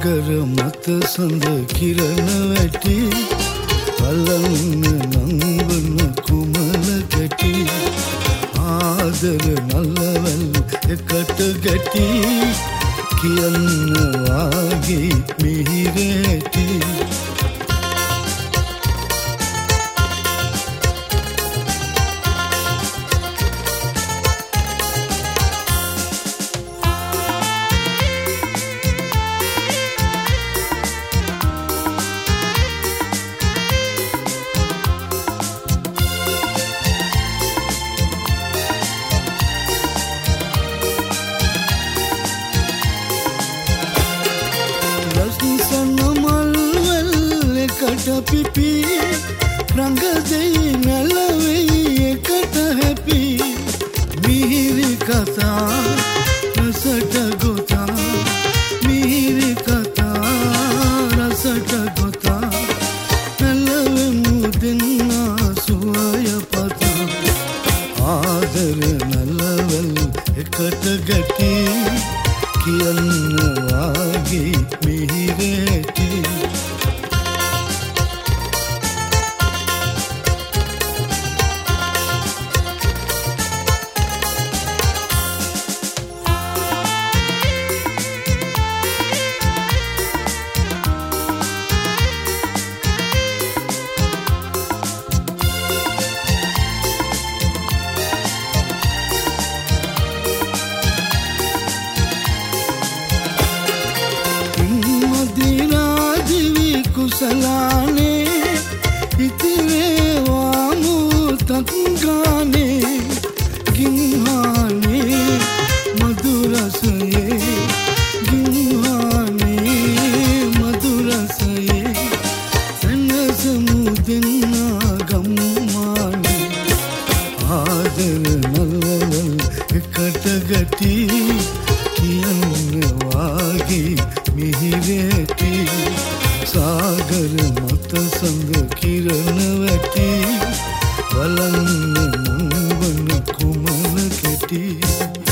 සාගර මත සඳ කිරණ වැටි බලන්න නංවන කුමල ගැටි ආදර නල්ලවැල් එකට ගැටි කියන්න වාගේ මිහිරැටි පිපි රංග දෙයි නැලවෙයි එකට හැපි මිහිරි කතා රසට ගොතා මිහිරි කතා රසට ගොතා නැලවෙමු දෙන්නා සුවය පතා ආදර නැලවල් එකට ගැටි කියන්න වාගේ මිහිරැටි කුසලානේ ඉතිරේ වාමු තංගානේ ගින්හානේ මధుරසයේ ගින්හානේ මధుරසයේ සනසමු දෙන්නා ගම්මානේ ආදර නල්වල් එකට ගැටි කියන්න වාගේ මිහිරැටි සාගර මත සඳ කිරණ වැටි බලන්න නංවන කුමන කෙටි